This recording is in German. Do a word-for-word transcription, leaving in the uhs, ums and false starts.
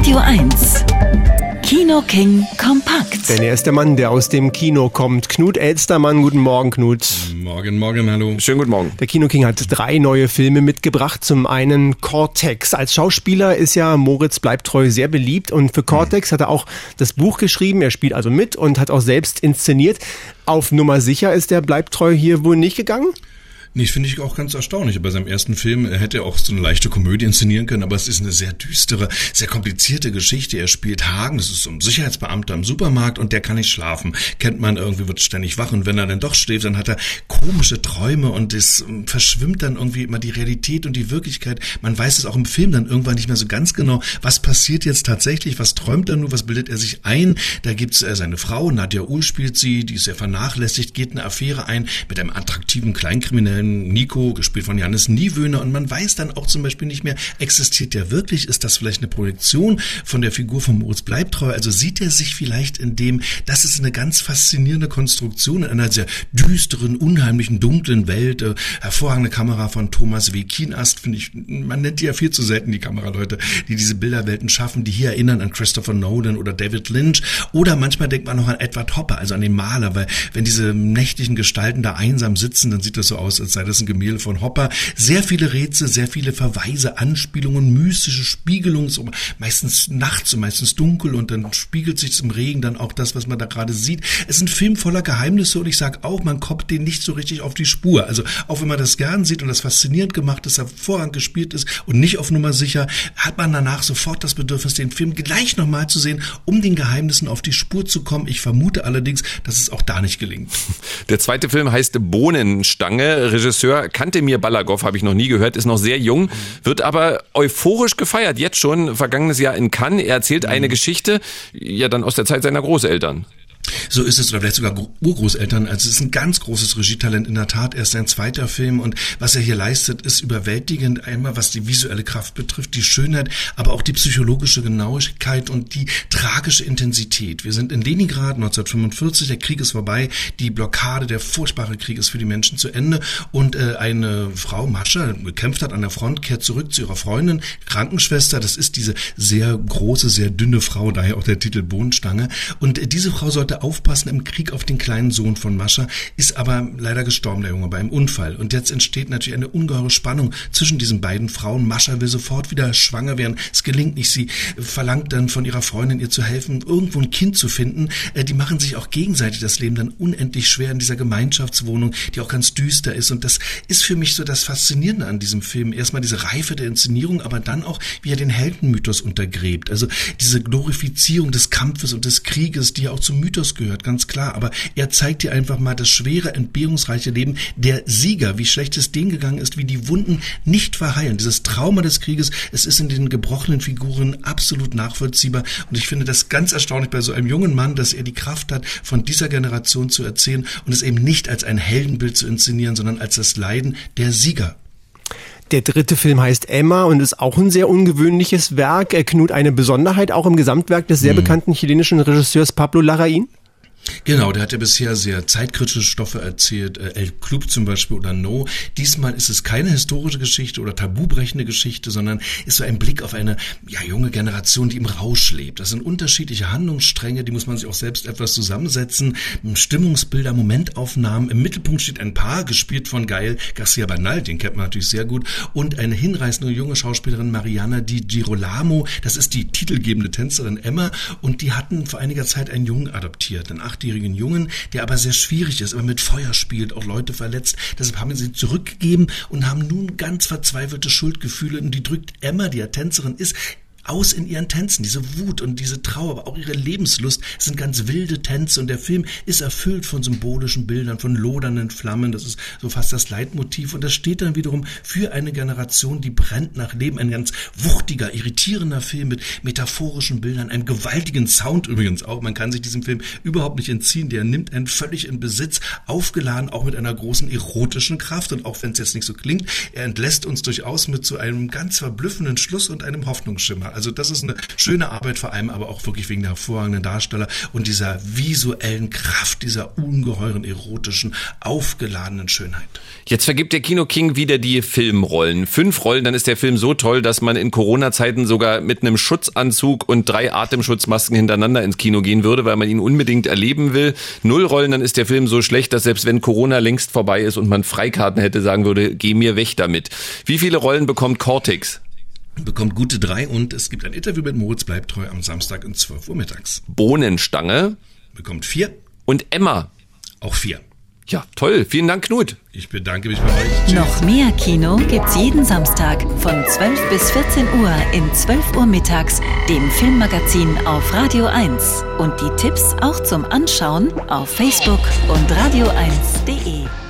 Radio eins. Kino King kompakt. Denn er ist der Mann, der aus dem Kino kommt. Knut Elstermann, guten Morgen, Knut. Morgen, morgen, hallo. Schönen guten Morgen. Der Kino King hat drei neue Filme mitgebracht. Zum einen Cortex. Als Schauspieler ist ja Moritz Bleibtreu sehr beliebt und für Cortex hat er auch das Buch geschrieben. Er spielt also mit und hat auch selbst inszeniert. Auf Nummer sicher ist der Bleibtreu hier wohl nicht gegangen? Nee, finde ich auch ganz erstaunlich. Bei seinem ersten Film hätte er auch so eine leichte Komödie inszenieren können, aber es ist eine sehr düstere, sehr komplizierte Geschichte. Er spielt Hagen, das ist so ein Sicherheitsbeamter im Supermarkt und der kann nicht schlafen. Kennt man, irgendwie wird ständig wach und wenn er dann doch schläft, dann hat er komische Träume und es verschwimmt dann irgendwie immer die Realität und die Wirklichkeit. Man weiß es auch im Film dann irgendwann nicht mehr so ganz genau, was passiert jetzt tatsächlich, was träumt er nur, was bildet er sich ein. Da gibt's äh, seine Frau, Nadja Uhl spielt sie, die ist sehr vernachlässigt, geht eine Affäre ein mit einem attraktiven Kleinkriminellen Nico, gespielt von Jannis Niewöhner, und man weiß dann auch zum Beispiel nicht mehr, existiert der wirklich? Ist das vielleicht eine Projektion von der Figur von Moritz Bleibtreu? Also sieht er sich vielleicht in dem, das ist eine ganz faszinierende Konstruktion in einer sehr düsteren, unheimlichen, dunklen Welt. Äh, hervorragende Kamera von Thomas W. Kienast, finde ich, man nennt die ja viel zu selten, die Kameraleute, die diese Bilderwelten schaffen, die hier erinnern an Christopher Nolan oder David Lynch, oder manchmal denkt man noch an Edward Hopper, also an den Maler, weil wenn diese nächtlichen Gestalten da einsam sitzen, dann sieht das so aus, als sei das ein Gemälde von Hopper. Sehr viele Rätsel, sehr viele Verweise, Anspielungen, mystische Spiegelungen, so meistens nachts und meistens dunkel und dann spiegelt sich im Regen dann auch das, was man da gerade sieht. Es ist ein Film voller Geheimnisse und ich sage auch, man kommt den nicht so richtig auf die Spur. Also auch wenn man das gern sieht und das faszinierend gemacht ist, hervorragend gespielt ist und nicht auf Nummer sicher, hat man danach sofort das Bedürfnis, den Film gleich nochmal zu sehen, um den Geheimnissen auf die Spur zu kommen. Ich vermute allerdings, dass es auch da nicht gelingt. Der zweite Film heißt Bohnenstange. Regisseur Kantemir Balagow, habe ich noch nie gehört, ist noch sehr jung, wird aber euphorisch gefeiert, jetzt schon, vergangenes Jahr in Cannes. Er erzählt eine Geschichte, ja dann aus der Zeit seiner Großeltern. So ist es, oder vielleicht sogar Urgroßeltern. Also es ist ein ganz großes Regietalent in der Tat. Er ist sein zweiter Film und was er hier leistet, ist überwältigend. Einmal was die visuelle Kraft betrifft, die Schönheit, aber auch die psychologische Genauigkeit und die tragische Intensität. Wir sind in Leningrad neunzehnhundertfünfundvierzig, der Krieg ist vorbei, die Blockade, der furchtbare Krieg ist für die Menschen zu Ende und äh, eine Frau, Mascha, gekämpft hat an der Front, kehrt zurück zu ihrer Freundin, Krankenschwester. Das ist diese sehr große, sehr dünne Frau, daher auch der Titel Bohnenstange. Und äh, diese Frau sollte aufpassen im Krieg auf den kleinen Sohn von Mascha, ist aber leider gestorben, der Junge, bei einem Unfall. Und jetzt entsteht natürlich eine ungeheure Spannung zwischen diesen beiden Frauen. Mascha will sofort wieder schwanger werden. Es gelingt nicht. Sie verlangt dann von ihrer Freundin, ihr zu helfen, irgendwo ein Kind zu finden. Die machen sich auch gegenseitig das Leben dann unendlich schwer in dieser Gemeinschaftswohnung, die auch ganz düster ist. Und das ist für mich so das Faszinierende an diesem Film. Erstmal diese Reife der Inszenierung, aber dann auch, wie er den Heldenmythos untergräbt. Also diese Glorifizierung des Kampfes und des Krieges, die ja auch zum Mythos gehört, ganz klar, aber er zeigt dir einfach mal das schwere, entbehrungsreiche Leben der Sieger, wie schlecht es denen gegangen ist, wie die Wunden nicht verheilen. Dieses Trauma des Krieges, es ist in den gebrochenen Figuren absolut nachvollziehbar und ich finde das ganz erstaunlich bei so einem jungen Mann, dass er die Kraft hat, von dieser Generation zu erzählen und es eben nicht als ein Heldenbild zu inszenieren, sondern als das Leiden der Sieger. Der dritte Film heißt Emma und ist auch ein sehr ungewöhnliches Werk. Er Knut, eine Besonderheit auch im Gesamtwerk des sehr hm. bekannten chilenischen Regisseurs Pablo Larraín? Genau, der hat ja bisher sehr zeitkritische Stoffe erzählt, El Club zum Beispiel oder No. Diesmal ist es keine historische Geschichte oder tabubrechende Geschichte, sondern ist so ein Blick auf eine ja, junge Generation, die im Rausch lebt. Das sind unterschiedliche Handlungsstränge, die muss man sich auch selbst etwas zusammensetzen. Stimmungsbilder, Momentaufnahmen. Im Mittelpunkt steht ein Paar, gespielt von Gael García Bernal, den kennt man natürlich sehr gut, und eine hinreißende junge Schauspielerin Mariana Di Girolamo. Das ist die titelgebende Tänzerin Emma und die hatten vor einiger Zeit einen Jungen adoptiert, einen achtjährigen Jungen, der aber sehr schwierig ist, immer mit Feuer spielt, auch Leute verletzt. Deshalb haben sie zurückgegeben und haben nun ganz verzweifelte Schuldgefühle und die drückt Emma, die ja Tänzerin ist, aus in ihren Tänzen, diese Wut und diese Trauer, aber auch ihre Lebenslust. Es sind ganz wilde Tänze und der Film ist erfüllt von symbolischen Bildern, von lodernden Flammen. Das ist so fast das Leitmotiv und das steht dann wiederum für eine Generation, die brennt nach Leben. Ein ganz wuchtiger, irritierender Film mit metaphorischen Bildern, einem gewaltigen Sound übrigens auch. Man kann sich diesem Film überhaupt nicht entziehen. Der nimmt einen völlig in Besitz, aufgeladen auch mit einer großen erotischen Kraft und auch wenn es jetzt nicht so klingt, er entlässt uns durchaus mit so einem ganz verblüffenden Schluss und einem Hoffnungsschimmer. Also das ist eine schöne Arbeit, vor allem aber auch wirklich wegen der hervorragenden Darsteller und dieser visuellen Kraft, dieser ungeheuren, erotischen, aufgeladenen Schönheit. Jetzt vergibt der Kino King wieder die Filmrollen. Fünf Rollen, dann ist der Film so toll, dass man in Corona-Zeiten sogar mit einem Schutzanzug und drei Atemschutzmasken hintereinander ins Kino gehen würde, weil man ihn unbedingt erleben will. Null Rollen, dann ist der Film so schlecht, dass selbst wenn Corona längst vorbei ist und man Freikarten hätte, sagen würde, geh mir weg damit. Wie viele Rollen bekommt Cortex? Bekommt gute drei und es gibt ein Interview mit Moritz bleibt treu am Samstag um zwölf Uhr mittags. Bohnenstange? Bekommt vier. Und Emma? Auch vier. Ja, toll. Vielen Dank, Knut. Ich bedanke mich bei euch. Tschüss. Noch mehr Kino gibt's jeden Samstag von zwölf bis vierzehn Uhr in zwölf Uhr mittags, dem Filmmagazin auf Radio eins. Und die Tipps auch zum Anschauen auf Facebook und radio eins punkt de.